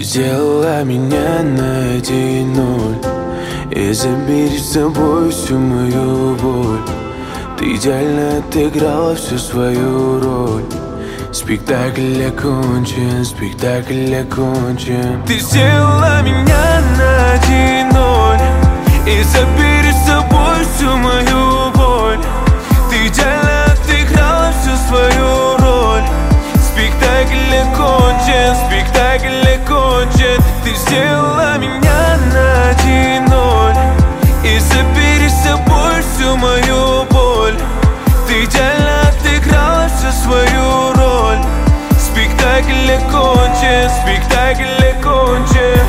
сделала меня на 1-0 и забери с собой всю мою боль. Ты идеально отыграла всю свою роль. Спектакль окончен, спектакль окончен. Ты сделала меня на 1-0 и забери с собой всю мою боль. Ты идеально отыграла всю свою роль. Спектакль окончен, спектакль окончен. Ты сделала меня на 1-0 и забери с собой всю мою боль. Ты идеально отыграла всю свою роль. Спектакль окончен, спектакль окончен.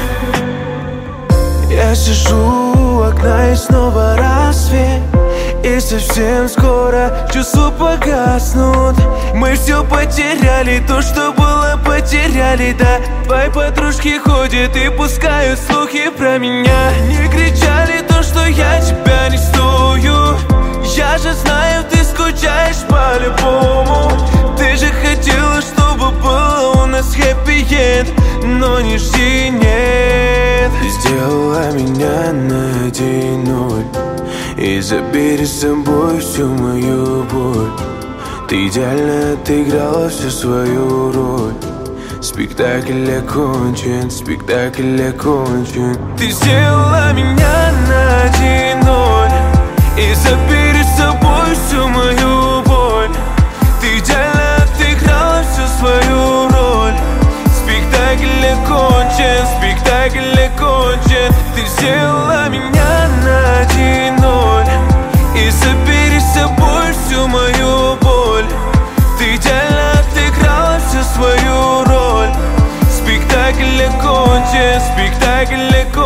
Я сижу у окна и снова рассвет, и совсем скоро чувства погаснут. Мы все потеряли, то, что было, потеряли, да. Твои подружки ходят и пускают слухи про меня. Не кричали то, что я тебя не стою. Я же знаю, ты скучаешь по-любому. Ты же хотела, чтобы было у нас хэппи-энд, но не жди, нет. Ты сделала меня на 1-0 и забери с собой всю мою боль. Ты идеально отыграла всю свою роль. Спектакль окончен, спектакль окончен. Ты сделала меня на 1-0 и забери с собой всю мою боль. Ты идеально отыграла всю свою роль. Спектакль окончен, спектакль окончен. Ты сделала меня на 1-0 и забери с собой всю мою боль. Ты идеально отыграла всю свою роль. Спектакль окончен, спектакль окончен.